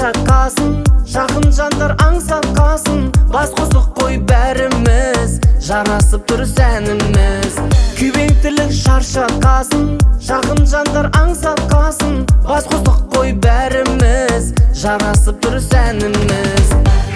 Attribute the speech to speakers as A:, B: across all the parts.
A: шаршатқасын, жақын жандар аңсап қалсын. Бас қосық қой бәріміз, жарасып тұр сәніміз. Күйбеңділік шаршатқасын, жақын жандар аңсап қалсын. Бас қосық қой бәріміз, жарасып тұр сәніміз.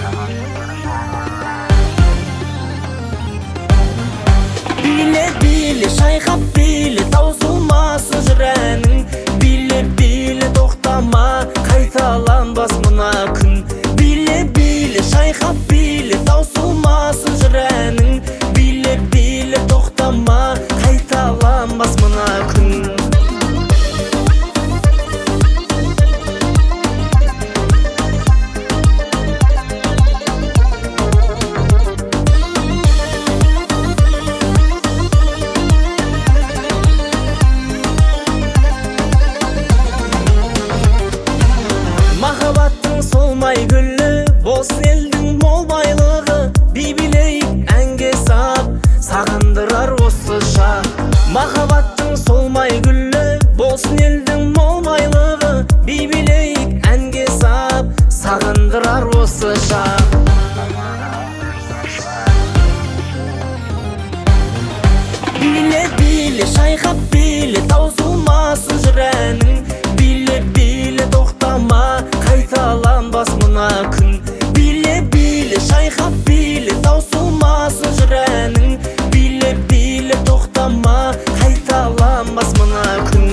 A: Биле, шайқап биле, таусылмасын жүрәнің. Биле, тоқтама, қайталанбас мына күн. Биле, шайқап биле, таусылмасын жүрәнің. Биле, тоқтама, қайталанбас мына күн. Махаббаттың солмай гүлі, болсын елдің мол байлығы. Би-билейік әнге сап, сағындырар осы шақ. Махаббаттың солмай гүлі, болсын елдің мол байлығы. Би-билейік әнге сап, сағындырар осы шақ. Биле, шайқап биле, таусылмасын жүрәнің. Биле, тоқтама, қайталанбас мына күн. Биле, шайқап биле, таусылмасын жүрәнің. Биле, тоқтама, қайталанбас мына күн.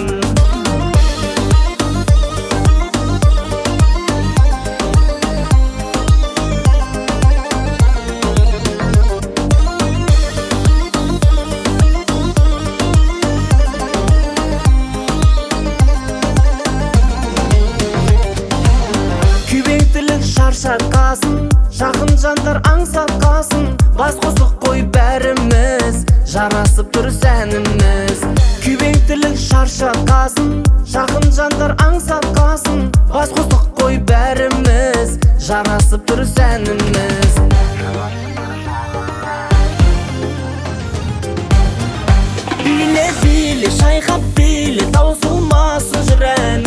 A: Шаршатқасын, жақын жандар аңсап қалсын. Бас қосық қой бәріміз, жарасып тұр сәніміз. Күйбеңділік шаршатқасын, жақын жандар аңсап қалсын. Бас қосық қой бәріміз, жарасып тұр сәніміз. Биле, шайқап биле, таусылмасын жүрәнің.